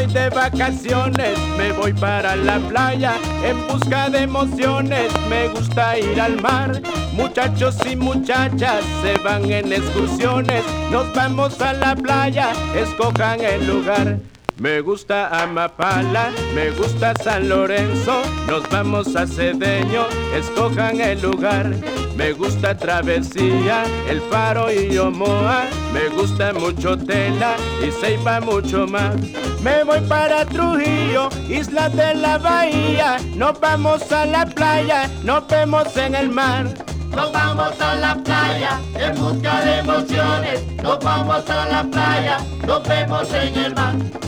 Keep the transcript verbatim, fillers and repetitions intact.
voy de vacaciones, me voy para la playa en busca de emociones, me gusta ir al mar. Muchachos y muchachas se van en excursiones, nos vamos a la playa, escojan el lugar. Me gusta Amapala, me gusta San Lorenzo, nos vamos a Cedeño, escojan el lugar. Me gusta Travesía, El Faro y Omoa, me gusta mucho Tela y Ceiba mucho más. Me voy para Trujillo, Isla de la Bahía, nos vamos a la playa, nos vemos en el mar. Nos vamos a la playa en busca de emociones, nos vamos a la playa, nos vemos en el mar.